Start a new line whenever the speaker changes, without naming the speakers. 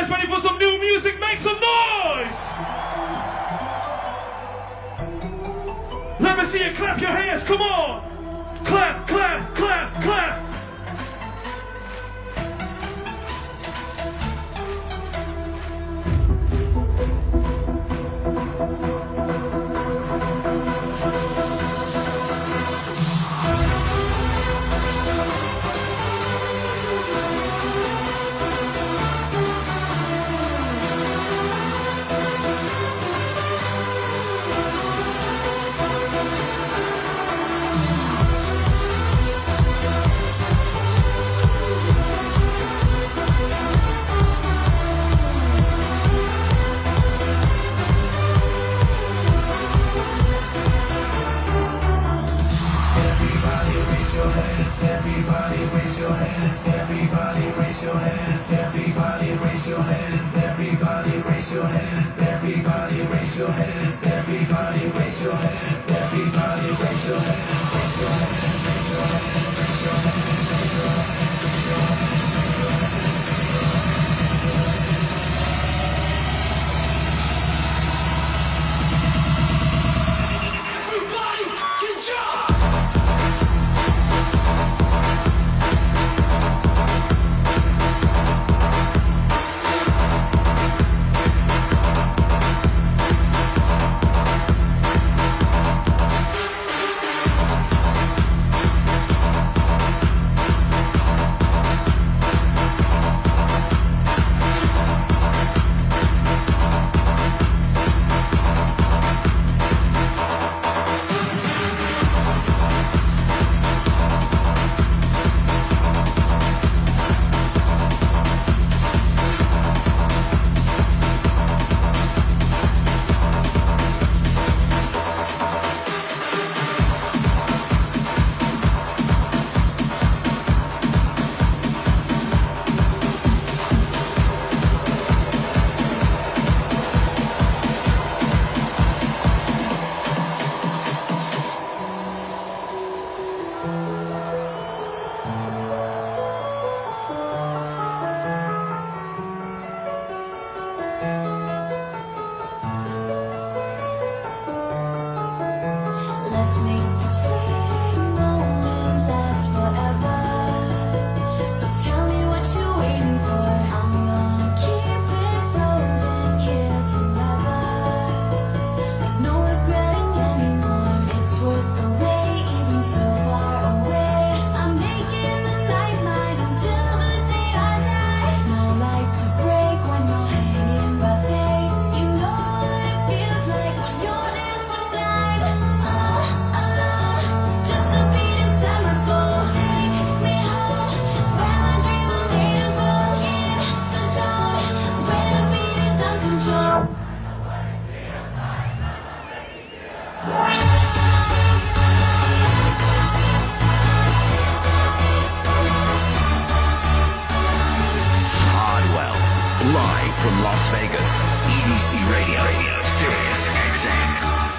guys ready for some new music? Make some noise! Let me see you clap your hands, come on! Clap, clap, clap, clap!
Let's make this fleeting moment last forever. So tell me what you're waiting for. I'm gonna keep it frozen here forever. There's no regretting anymore. It's worth the wait, even so far away. I'm making the night light until the day I die. No light to break when you're hanging by fate. You know what it feels like when you're dancing blind. Just the beat inside my soul. Take me home, where my dreams are made of gold. In the zone, where the beat is uncontrolled.
Hardwell, live from Las Vegas, EDC Radio, Sirius XM.